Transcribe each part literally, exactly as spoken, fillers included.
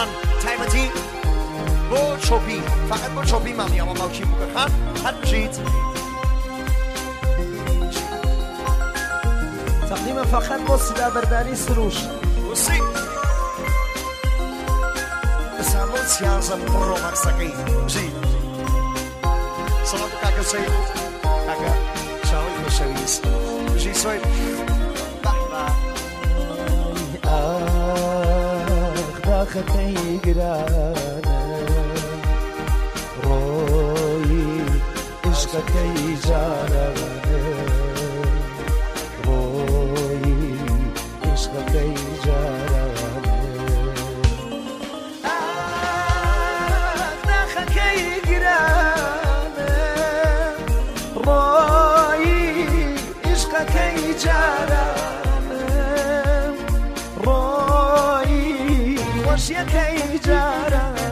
خان تایمەتی بۆ چۆپی فقط بۆ چۆپی ماڵیەوە باوکی بووکە خان هەر بژیت تقديما فقط بۆ سدا بەرداری سروش وسی بەسامۆ سیازە بڕۆ مەرسەکەی بژیت سەڵات و کاکە سەید کاکە چاوەی خۆشەویست بژی سۆی بەحبە ئاخ داخەکەی گرانە ڕۆی عشقەکەی جانانە ڕۆی عشقەکەی جانانە ئاخ داخەکەی گرانە ڕۆی عشقەکەی جانانە ڕۆی خۆشیەکەی جانانە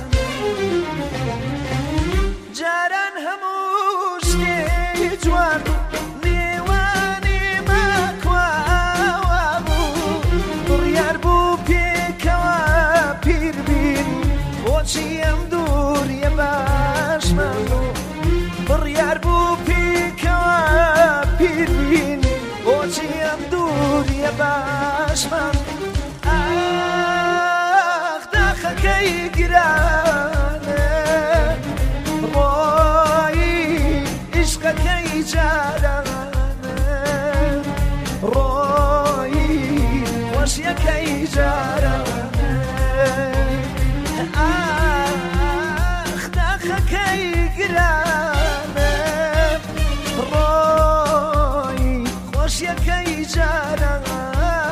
جاران هەموو شتێی جوان نێوانی ماکواوا بوو بڕیار بوو پێکەوە پیر بین بۆچی ئەم دووریە باشمان بوو بڕیار بوو پێکەوە پیر بین بۆچی ئەم دووریە باشمان ئاخ داخەکەی گرانە ڕۆی عشقەکەی جارانە ڕۆی خۆشیەکەی جارانە ئاخ داخەکەی گرانە ڕۆی خۆشیەکەی جارانە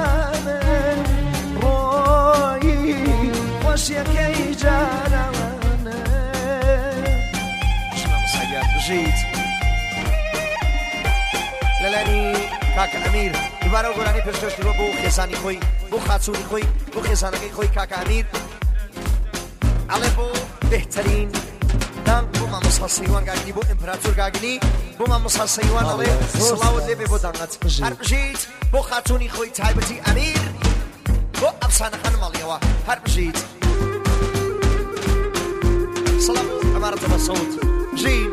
ڕۆی خۆشیەکەی جارانە بژیت لەلانی کاکە ئەمیر دووبارە و گۆرانی پێشکەشتی بۆ بۆ خێزانی خۆی بۆ خاچوونی خۆی بۆ خێزانەکەی خۆی کاکە ئەمیر ئەڵێ بۆ بهترین دان بۆ مامۆستا سەیوان گاگنی بۆ ئیمپراتۆر گاگنی بۆ مامۆستا سەیوان ئەڵێ سڵاوت لێبێ بۆ دانەت هەر بژیت بۆ خاچوونی خۆی تایبەتی ئەمیر بۆ ئەفسانەکان ماڵیەوە هەر بژیت سڵام ئەمارەتە بە سەوت بژیت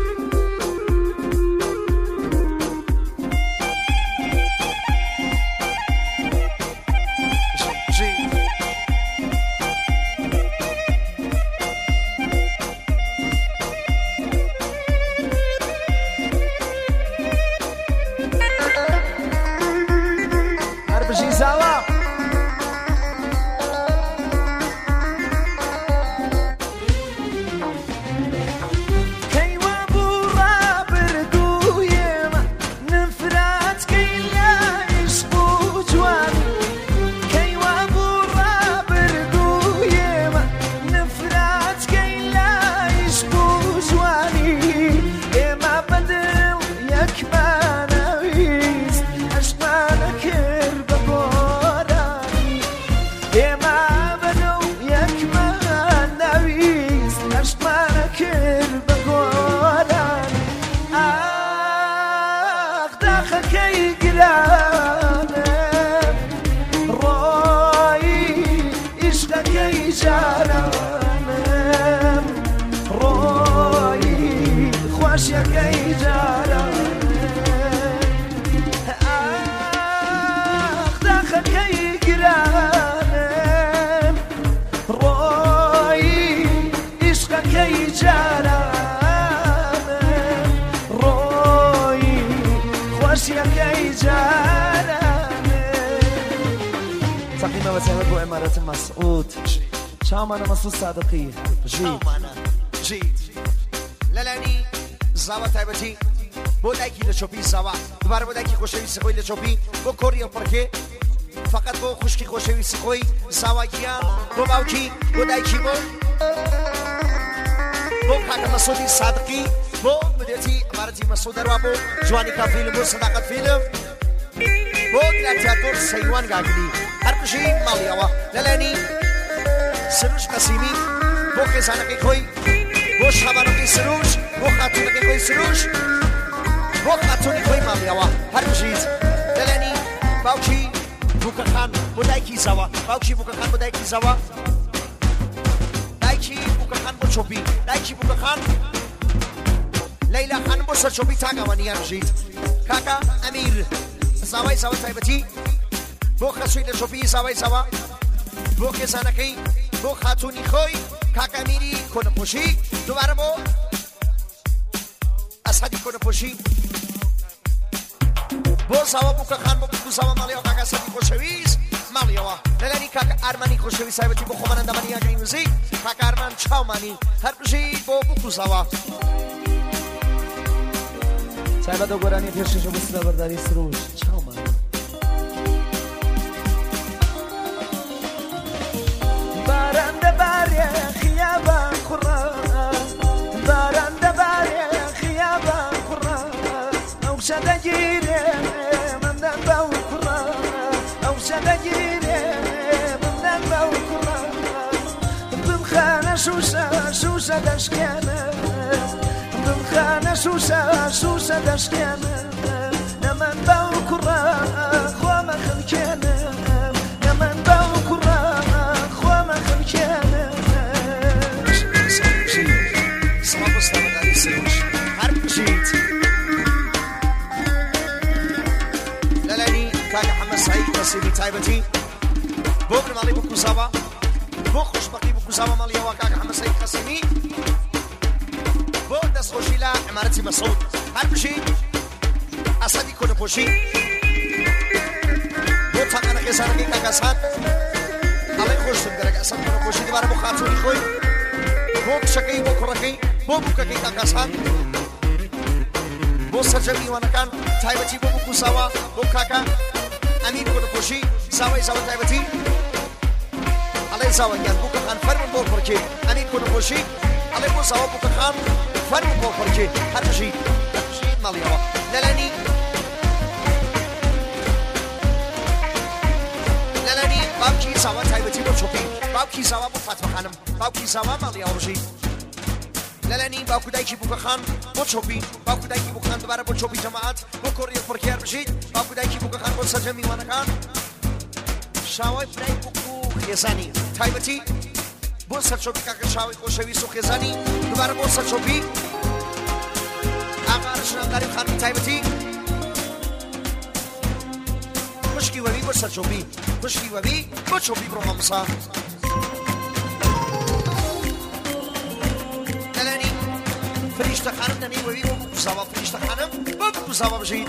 تقديما وسهلا بو إمارة مسعود شامانا مسعود صادقي جيد جيد لەلانی زاوە تایبەتی بۆ دایکی لە چۆپی زاوە دوبارە بۆ دایکی خۆشەویستی خۆی لە چۆپی بۆ کۆری ئەڵپەرکێ فقط بۆ خوشکی خۆشەویستی خۆی زاواگیان بۆ باوکی بۆ دایکی بۆ بۆ کاکە مەسعودی صادقی بۆ مدێتی ئەمارەتی مەسعود دەروا بۆ جوانی کا فیلم بۆ سەداقەت فیلم بۆ گلاتیاتۆر سەیوان گاگنی هەر بژین ماڵیەوە لەلانی سروش قەسیمی بۆ خێزانەکەی خۆی بۆ شابانەکەی سروش بۆ خاتوونەکەی خۆی سروش بۆ خاتوونی خۆی ماڵیەوە هەر بژیت لەلانی باوکی بووکەخان بۆ دایکی زاوە باوکی بووکەخان بۆ دایکی زاوە بوکە خان بۆ چۆپی دایکی بوکە خان لەیلا خانم بۆ سەر چۆپی تاگەوانیان بژیت کاکە ئەمیر ساوای ساوە تایبەتی بۆ خەسووی لە چۆپی ساوای ساوە بۆ خێزانەکەی بۆ خاتوونی خۆی کاکە ئەمیری کۆنەپۆشی دووبارە بۆ ئەسعەدی کۆنەپۆشی بۆ ساوە بوکە خان بۆ بوو ساوە ماڵیەوە کاکە ئەسعەدی خۆشەویست ماڵیەوە لەلانی کاکە ئارمانی خۆشەویست تایبەتی بۆ خۆمان ئەندامانی یاگەی موزیک کاکە ئارمان چاومانی هەر بژیت بۆ بوو ساوە تایبەتە گۆرانی پێشکەشە بۆ سلەبەرداری سروش چاومانی باران دەبارێ خیابان کوڕە باران دەبارێ خیابان کوڕە ئەو شە دەگیرێ مندەن بەو کوڕە ئەو شە دەگیرێ مندەن بەو کوڕە بمخانە شوشە شوشە دەشکێنە بمخانە شوشە شوشە دەشکێنە نەمەن بەو کوڕە خۆمە خەڵکێنە نەمەن بەو کوڕە خۆمە خەڵکێنە سڵاو بۆ سلەبەرداری سروش هەر بژیت لەلانی کاکە حەمەد سەعید نەسیمی تایبەتی بۆ بنەماڵی بۆ کوزاوە بۆ خۆشبەختی بۆ کوزاوە ماڵیەوە کاکە حەمەد سەعید قەسیمی بۆ دەستخۆشی لە عمارەتی مەسعود هەر بژیت ئەسعەدی کۆنەپۆشی بۆ تاقانە خێزانەکەی کاکە ئەسعەد ئەڵێ خۆشتم گەرەکە ئەسعەد کۆنەپۆشی دووبارە بۆ خاتوونی خۆی بۆ کشەکەی بۆ کوڕەکەی بۆ بووکەکەی کاکە ئەسعەد بۆ سەرجەم میوانەکان تایبەتی بۆ بووکو ساوە بۆ کاکە ئەمیر کۆنەپۆشی ساوای ساوە تایبەتی ئەڵێ زاوەگیان بووکە خان فەرمون بۆ کوڕکێ ئەمیر کۆنەپۆشی ئەڵێ بۆ زاوە بووکە خان فەرمون بۆ کوڕکێ هەر بژیت هەر بژیت ماڵیەوە لەلانی لەلانی باوکی زاوە تایبەتی بۆ چۆپی باوکی زاوە بۆ فاتمە خانم باوکی زاوە ماڵیەوە بژیت لەلانی باوکو دایکی بووکە خان بۆ چۆپی باوکو دایکی بووکە خان دووبارە بۆ چۆپی جەماعەت بۆ کۆڕی فڕکیار بژیت باوکو دایکی بووکە خان بۆ سەرجەم میوانەکان شاوای برای بووکو خێزانی تایبەتی بۆ سەرچۆپی کاکە شاوی خۆشەویست و خێزانی دووبارە بۆ سەرچۆپی ئاغا ڕەشنامداری خانمی تایبەتی خوشکی وەبی بۆ سەرچۆپی خوشکی وەبی بۆ چۆپی بڕۆ مامۆسا لەلانی فریشتە خانم دەنێ وەبی بۆ بکوزاوە فریشتە خانم بۆ بکوزاوە بژیت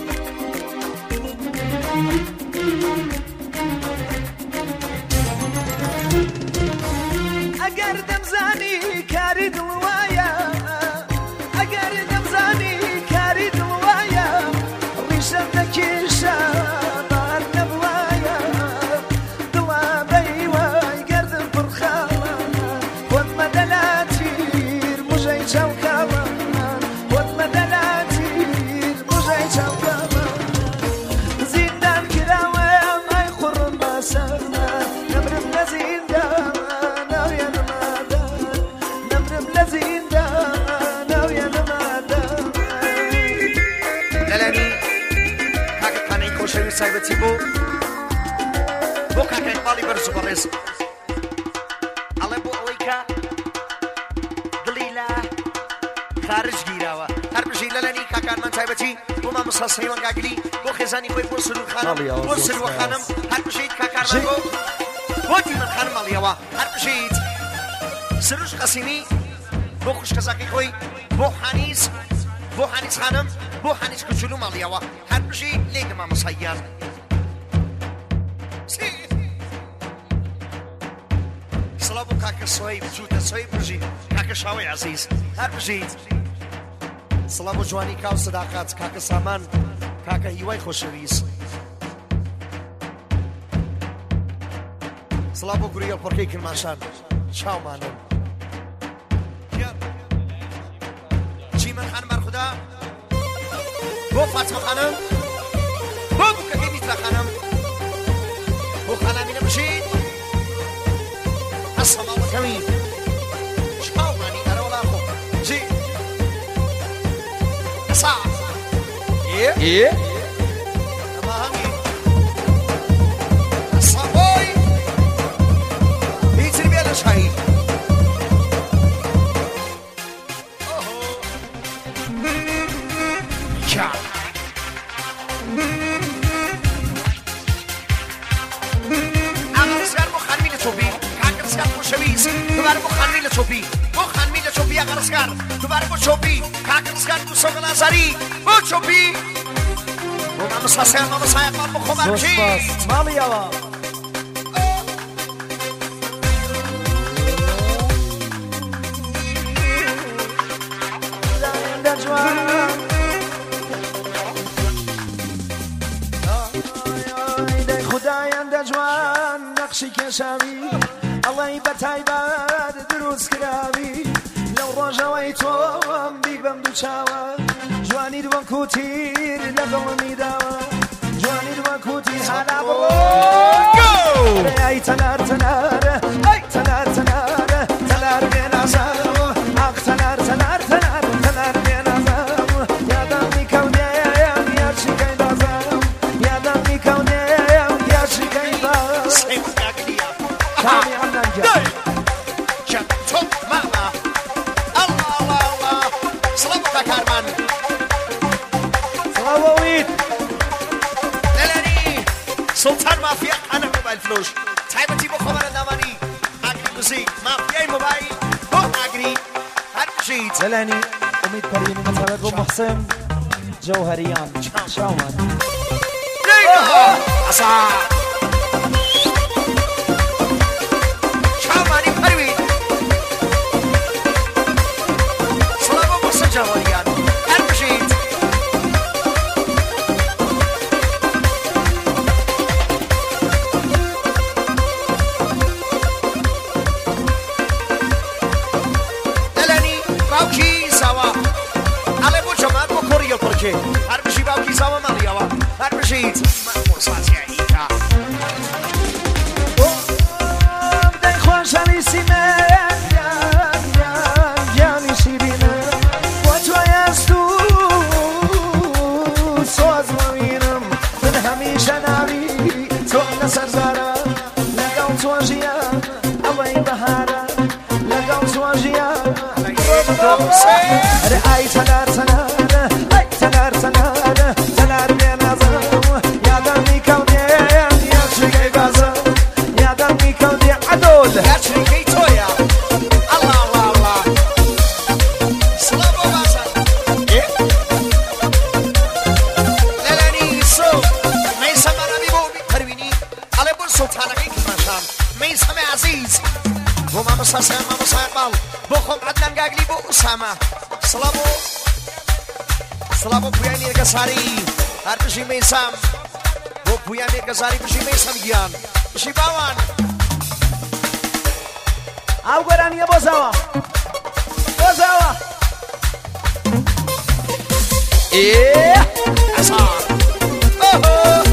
ئەگەر دەمزانی کاری دڵوایە ئەگەر دەمزانی کاری دڵوایە ڕیشەم دەکێشە بار نەبوایە دڵا بەیوای گەردم پڕخاوە خۆتمە دەلاتیر موژەی چاوکاوە خۆتمە دەلاتیر موژەی چاوکاوە زیندان کراوە مای خوڕم بەسەرمە نەمرم لە زیندان تایبەتی بۆ بۆ کاکە ئیقباڵی بەرز و بەڕێز ئەڵێ بۆ ئەوەی کە دڵی لە خارج گیراوە هەر بژیت لەلانی کاکانمان تایبەتی بۆ مامۆستا سەیوان گاگلی بۆ خێزانی خۆی بۆ سروور خانم بۆ سروە خانم هەر بژیت کاکارمان بۆ بۆ تیمەن خانم ماڵیەوە هەر بژیت سروش قەسیمی بۆ خوشکەزاکەی خۆی بۆ حانیس بۆ حانیس خانم بۆ حانیس کچولو ماڵیەوە هەر بژیت لێگە مامۆساییان سڵاو بۆ کاکە سۆیب جووتە سۆیب بژیت کاکە شاوەی عەزیز هەر بژیت سڵاو بۆ جوانی کاو سەداقات کاکە سامان کاکە هیوای خۆشەویست سڵاو بۆ گوریە پڕکەی کرماشان چاومانم چیمەن خانم بەرخودا بۆ فاتمە خانم بۆ بووکەکەی میترا خانم بۆ خانامینە بژیت هەسە ماڵەکەوی چاومانی ئەرەوەڵا خۆ جی ئەسا ئێ ئەمە هەمی ئەسا بۆی هیچر بێ لە شایی چوبی بو خانمی چوبی اگرسکار دوباره بو چوبی کاکرسکار تو سوگل ازاری بو چوبی بو مام ساسه مام سایه مام خمرچی مامی آوا خدايند جوان نقشي كشامي الله يبتعي بعد دروس كلامي لو رجويتهم بيك بمدو شاوا جواني دوان كوتير لقومي داوا جواني دوان كوتير حالا بروك اي تنار تنار اي تنار تنار تنار بين عزام اق تنار تنار تنار تنار بين عزام يا دمي كوني يا شكاين دازام يا دمي كوني يا شكاين دازام سيف ناقليا كامي عنا نجا شبتو ماما الله الله الله سلامتك ارمان صلاويت للاني سلطان مافيا انا موبايل فلوش تايبتي بو خبر نماني اگری موزیک مافیای موبایل بو اگری هر بشید زلاني اميد بريني مثلا ابو محسن جوهريان شاومان ليها اصا شامانی پروین سلام بو محسن جوهریان هر بشید باوکی زاوا علی بو جماعت بو کوریو پرچه هر بشی باوکی زاوا مالیاوا هر بشید من مرسازی ایتا دای خوش علیسی من جانی شیرینه و توی از تو ساز موینم من همیشه ناوی تو نسر زارم لگم تو جیان اوی بهارم لگم تو جیان ای تنار تنار ای تنار تنار تنار بین ازم یادم میکنی یا چیگی بازم یادم میکنی عدول یا چیگی تویا الله الله الله سلام و بازم للانی سو میسم عربی بو پروینی علی بو سلطانگی کمشم میسم عزیز بو ماما ساسه ماما سایقبال بو خم عدنان گاگلی بو اسامه سلامو سلامو پویا میرگا ساری هر بشی میسم بو پویا میرگا ساری بشی میسم گیان بشی باوان او گرانی بازاوا بازاوا ایه اصار اوه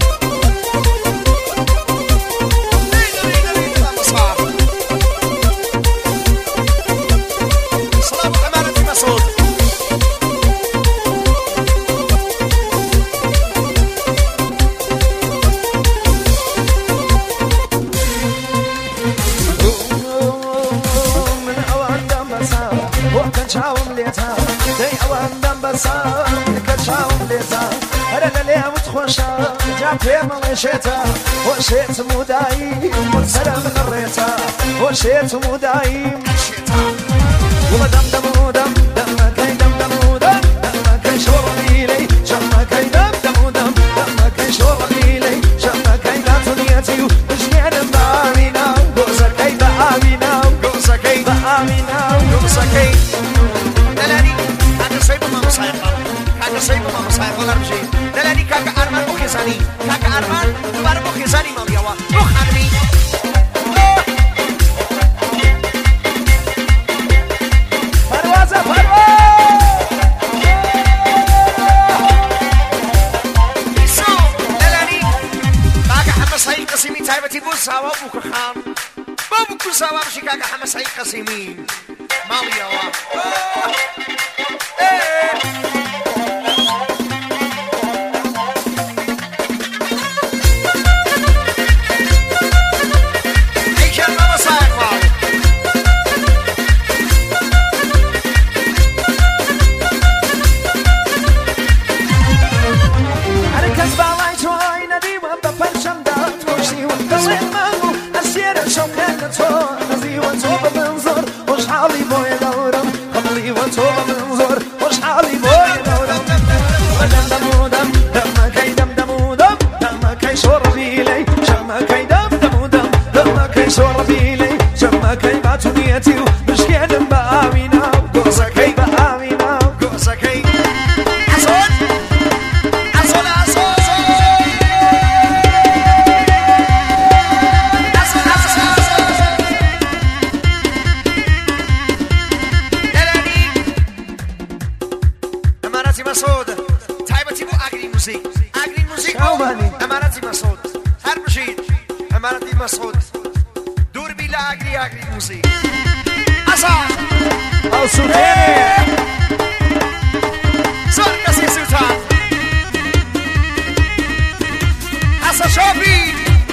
كتشاوم ليتا داي اوان دم بسام كتشاوم ليتا هذا اللي متخوشا جابي مليشيتا وشيت مدايم والسلام غريتا وشيت مدايم والله دم دم دم دم كاي دم دم دم دم كاي شوربي لي شم كاي دم دم دم دم كاي شوربي لي شم كاي لا تنيتي وجني انا بامينا غوزا كاي بامينا غوزا كاي بامينا غوزا كاي سيد ماما سايق ولا بشي دلاني كاكا ارمان بو خزاني كاكا ارمان دوباره بو خزاني مامياوا بو خانمي پروازه پرواز بيسو دلاني كاكا حمد سعيد قسيمي تايبتي بو ساوا بو خان بو بو ساوا بشي كاكا حمد سعيد قسيمي مامياوا هاتونيتي ومشكين بآمينا وقوزكي بآمينا وقوزكي عصون عصون عصون عصون عصون لالاني أمانتي مسعود تايبتي بو أغري موسيقى أغري موسيقى أمانتي مسعود هر بشيد أمانتي مسعود دور بلا أغري أغري موسيقى أصلا أو سلطاني صار كسي سلطان حسن شوفي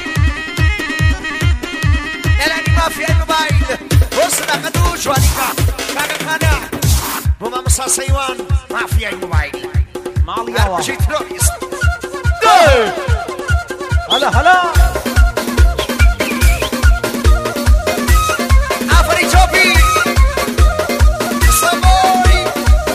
لالاني ما في الموبايل وصنا قدوش وانيكا كاكا خانا وما مصا سيوان ما في الموبايل مالي الله بشي تروكيس هلا هلا عفري شوفي صبوري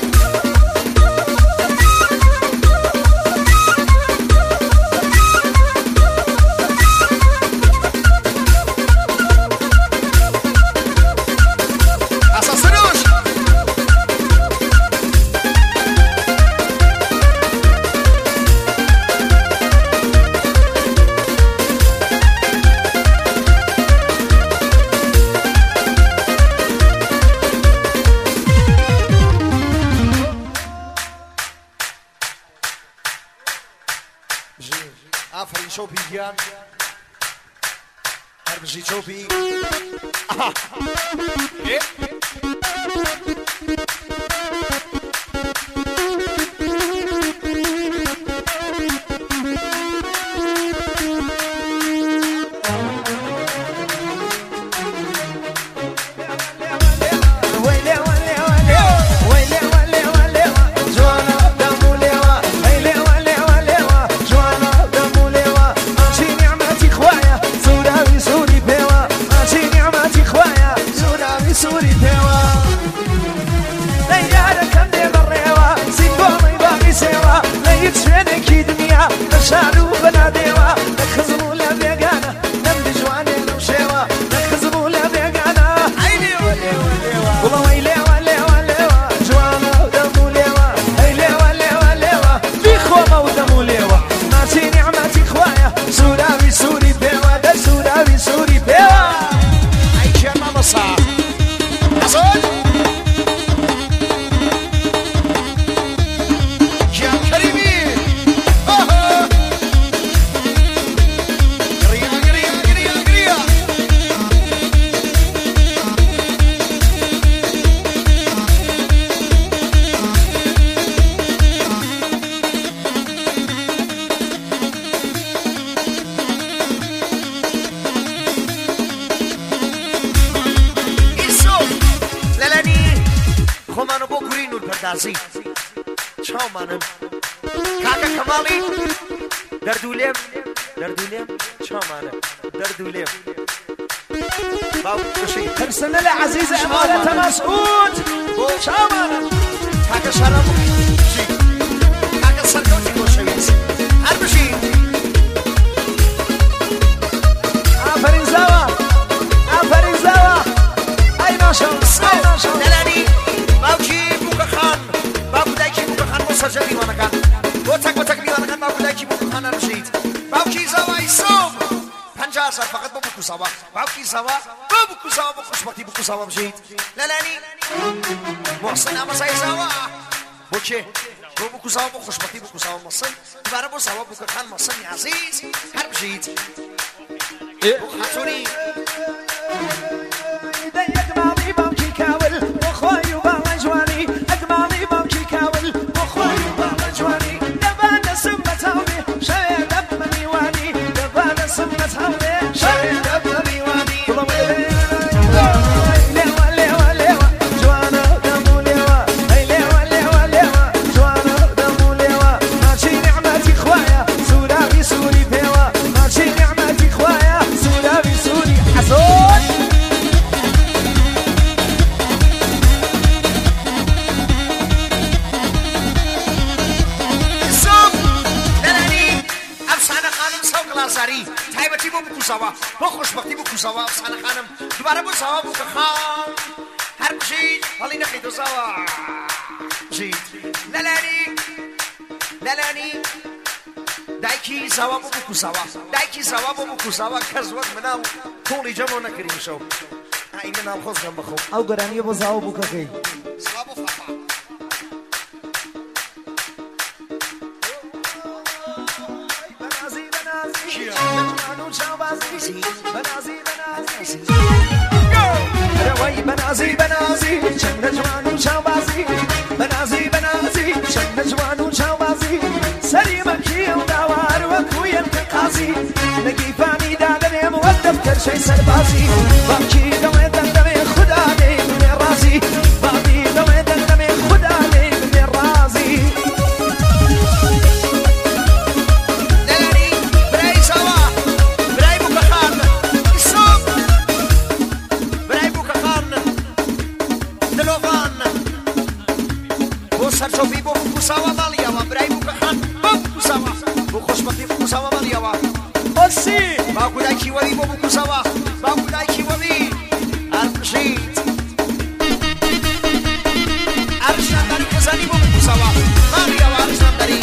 أساسنوش آفرین شوپی گیان هر بجی شوپی آها نازی چاو منم کاکا کمالی در دولیم در دولیم چاو منم در دولیم باو کشی ترسل العزيز أمانة مسعود چاو منم کاکا شرابو شی کاکا سرگوتی گوشویز هر بشی آفرین زوا آفرین زوا ای ماشاءالله ای ماشاءالله دلانی باوکی بوکا خان باو دایکی بوکا خان مسجل دیوانه کن بوتک بوتک دیوانه کن باو دایکی بوکا خان رشید باوکی زوا ایسوم پنجاه سال فقط با بوکو زوا باوکی زوا با بوکو زوا با خوشبختی بوکو زوا بشید لالانی محسن اما سای زوا بوچه با بوکو زوا با خوشبختی بوکو زوا محسن دوباره با زوا بوکا خان محسن عزیز هر بشید بوکو حسونی أجمالي بمشي كاول وخوي وبرجواني أجمالي بمشي كاول وخوي وبرجواني دبان سمة هوني شاي دب مليواني دبان سمة هوني شاي دب مليواني ليوا ليوا ليوا جوانا دمو ليوا هاي ليوا ليوا ليوا جوانا دمو ليوا ماشي نعمتي خوايا سورابي سوري بيوا ماشي نعمتي خوايا سورابي سوري دوباره بو سوا بو که خان هر بشید حالی نخید و سوا بشید لالانی لالانی دایکی سوا بو بو سوا دایکی سوا بو بو سوا کس وقت مناو طولی جمع نکریم شو این منام خوز گم بخو او گرانی بو سوا بو که کی سوا بو فقا بنازی بنازی نجمانو چاوازی بنازی بنازی روی بنازی بنازی چند نجمانو چاوازی بنازی بنازی چند نجمانو چاوازی سری مکی و داوار و کوی انتقاضی نگی فانی دادنیم و دفتر شی سربازی باکی دوی دندم خدا نیم رازی باقی دوی دندم خدا نیم رازی سرچوبی بو کوساوا مالیا و برای بو خان بو کوساوا بو خوشبختی بو کوساوا مالیا و بسی با کودای کی وی بو کوساوا با کودای کی وی ارشید ارشاد داری کسانی بو کوساوا مالیا و ارشاد داری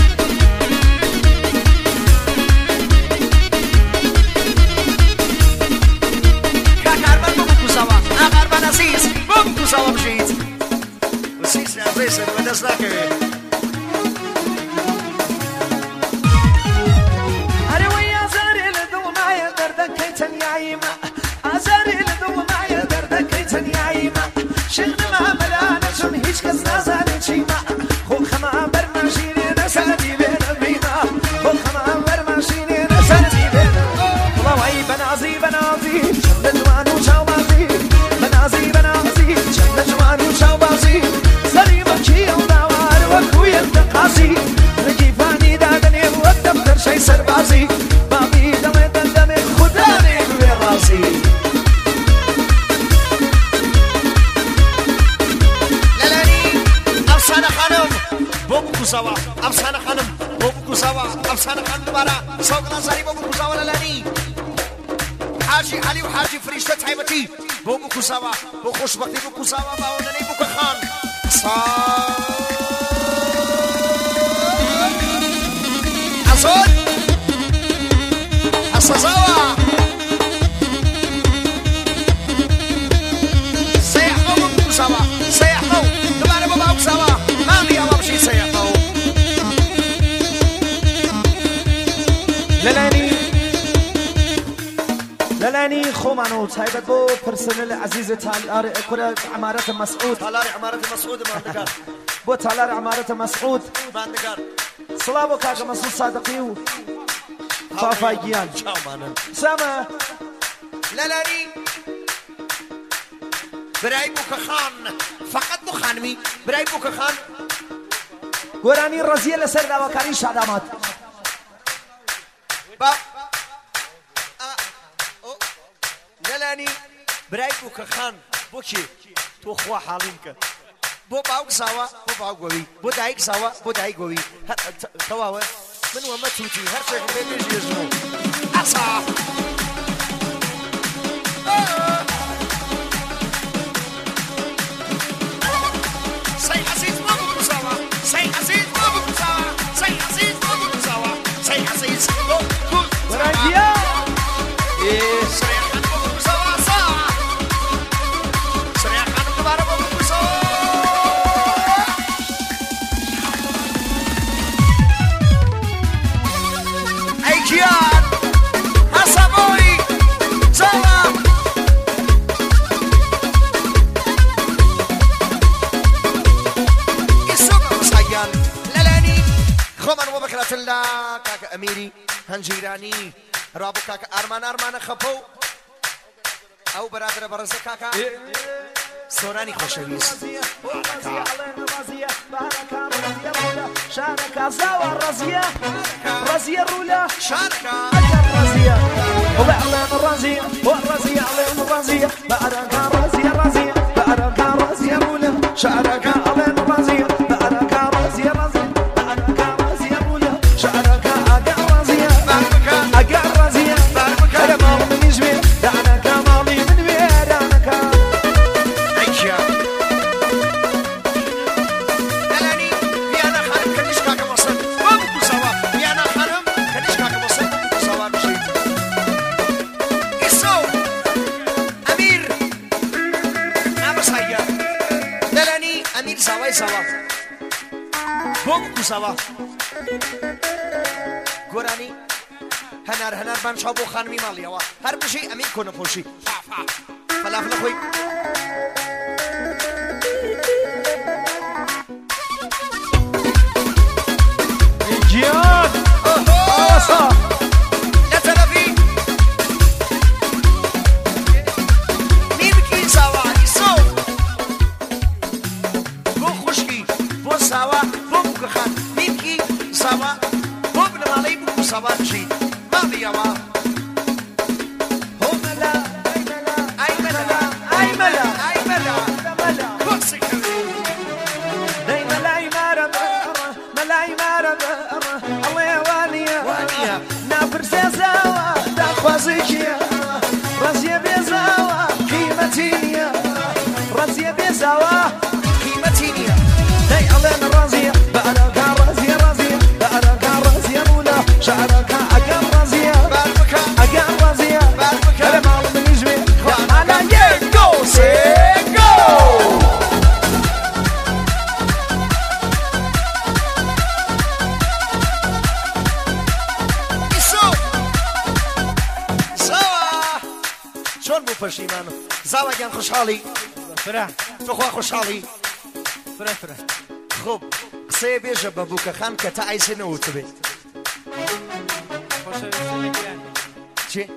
کاربان بو کوساوا کاربان عزیز بو کوساوا بشید سیس عزیز و دست نکه سربازی باقی دم دم خدا نیم رازی لالانی افسانه خانم بابو کوساوا افسانه خانم بابو کوساوا افسانه خانم دوباره سوق نظری بابو کوساوا لالانی حاجی علی و حاجی فرشته طیبتی بابو کوساوا بو خوشبختی بو کوساوا با اوننی بو خان اصول الصزاوة سيحقو بابو كوساوا سيحقو دبارة بابا كوساوا مامي أوا بشي سيحقو لالاني لالاني خومانو تايبت بو برسنل عزيز تالار كرة عمارة مسعود تالار عمارة مسعود ما نقر بو تالار عمارة مسعود ما نقر صلابو كاكا مسعود صادقيو فافايجيان سما لالاني براي بوك خان فقط بو خانمي براي بوك خان قراني الرزية لسر داوكاري شادامات با لالاني براي بوك خان بوكي تو خوا حالينك بو باوك سوا بو باوك قوي بو دايك سوا بو دايك قوي تواوه من وما توتي هر شيء بيجي يجمو أصح سي عزيز ما بو كوساوا سي عزيز ما بو كوساوا سي عزيز ما بو كوساوا سي عزيز بو ورانجيا إيه سي خان بو كوساوا صح سي خان دوباره بو كوساوا أيكيان حسابوي زوا السوق صيان لالاني خمن وبكرة الله كاك أميري هنجيراني رابو كاك أرمان أرمان خبو أو برادر برزة كاكا سوراني خوشويس شاركة زوا الرزية رزية رولا شاركة الرزية وبعلن الرزية والرزية عليهم الرزية بعدك الرزية الرزية بعدك الرزية رولا شاركة عليهم الرزية بعدك الرزية الرزية بعدك الرزية رولا شاركة أقع الرزية أقع الرزية أنا مالي من جبين دعنك مالي من بير دعنك امیر زاوای زاوا بوم کو زاوا گورانی هنر هنر من شابو خانمی مالی وا هر بشی امیر کنه پوشی فلافل خوی جیان آسا یا طرفی میبکی زاوا ایسو بو خوشکی بو زاوا بو بکخان میبکی زاوا بو بنمالی بو زاوا چی مالی وا هو ملا ای ملا ای ملا ای ملا ای ملا ملا بوکسی کردی دای ملای مرا ملای مرا الله وانیا وانیا نفرس زاوا دخوازیکیا رازی بیزاوا قیمتینیا رازی بیزاوا قیمتینیا دای الله رازی بارك رازی رازی بارك رازی مولا شعرك اقام رازی بربکا اقام رازی بربکا انا مال من يجري انا گو سه شلون بو پشیمان زاوا گن خوشحالی فرح تو خوا خوشحالی فرح فرح خوب قصه بیجه ببوکه خان که تا عیسی نوتو بید چی؟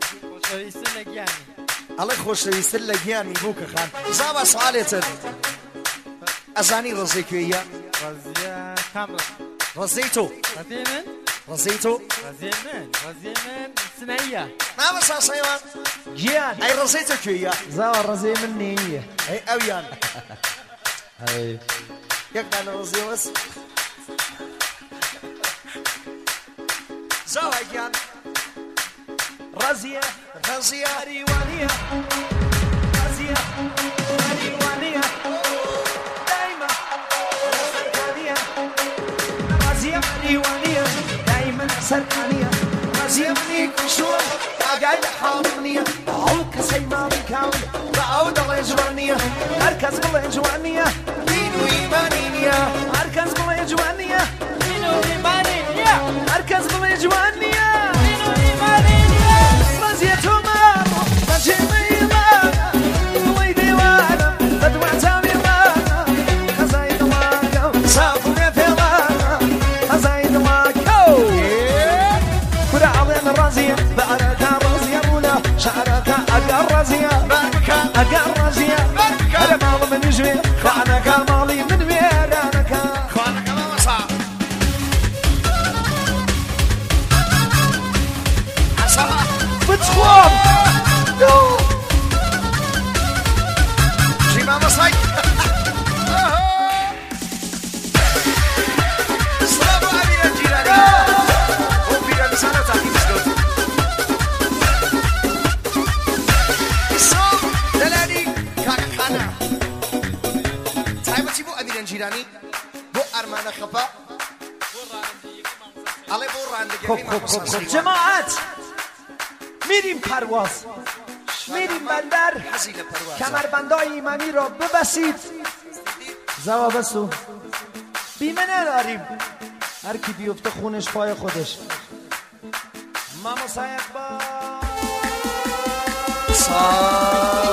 الله خوشویستن لگیانی بوکه خان زاوا سوالیتر ازانی رزی کویه رازية كاملة رزی تو رازية من رزی تو رازية من رازية من سنية ما بس سیوان جيان ای رزی تو کویه زاوا رازي مني هي ای اویان هاي یک دانه رزی وس زاوا گن رازية رزیه ريوانية رازية ريوانية دايما سركانية رازية ريوانية دايما سركانية رازية مني كشوة قاعد حاضرنية عوك سيما بالكامل بعود الله يجوانية مركز بالله يجوانية دینو ایمانینیا مركز بالله يجوانية دينو إيمانية مركز بالله يجوانية دينو إيمانية رازية تمام مجيبي مانا وي ديوانا بدوع تامي مانا خزايد ماكو سافو يفلانا خزايد ماكو كل عظيم الرازية بأركا رازية مولا شعرك أقر رازية بربکا أقر رازية هذا مال من يجري خانك مالي من ويرانك خانه کما مسا اصلا بتخوم جیما مسای سلام امیر جیرانی او پیران سانو تاکی بسکوت اسم دلانی کاکا خانه تایبتی بو امیر جیرانی بو ارمان خفا علی بو راندگی خب خب خب خب جماعت میریم پرواز میریم بندر حزیل پرواز کمربندای ایمانی را ببسید زوا بسو بیمه نداریم هر کی بیفته خونش پای خودش ماما سایق با سا